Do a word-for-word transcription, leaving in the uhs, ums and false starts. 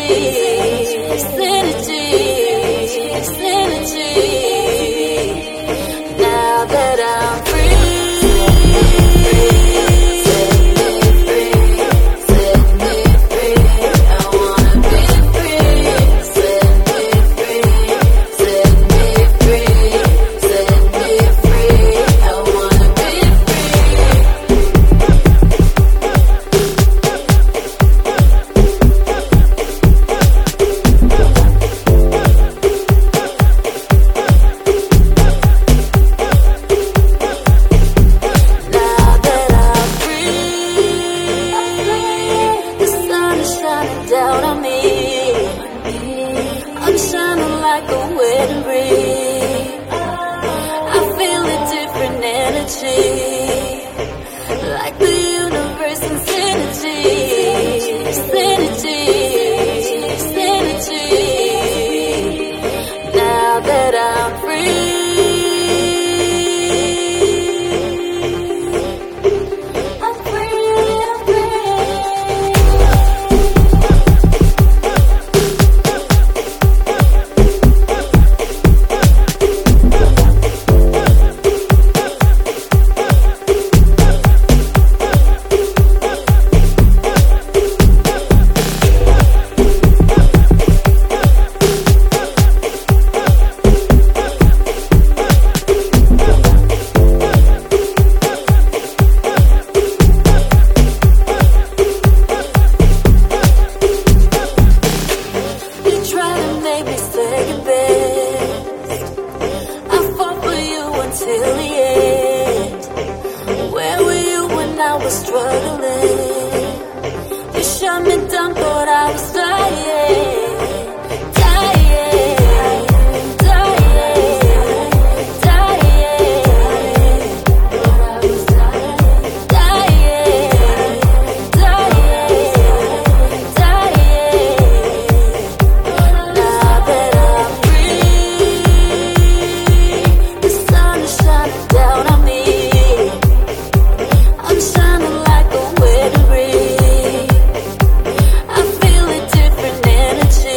it's energy, it's energy. Now that I'm free, set me free, set me free. I wanna be free. Set me free, set me free, set me free. I wanna be free. Now that I'm free, the sun is shining down on me. I'm shining like a wedding ring. I feel a different energy, like the universe is energy, it's energy, it's energy. Now that I'm free, I'm free, I'm free. You try to make me second best. I fought for you until the end. Where were you when I was struggling? You shut me down, thought I was dying, dying, dying, dying. Thought I was dying, dying, dying, dying. Now that I'm free, the sun is shining down on me. I'm shining like a wedding ring. I feel a different energy.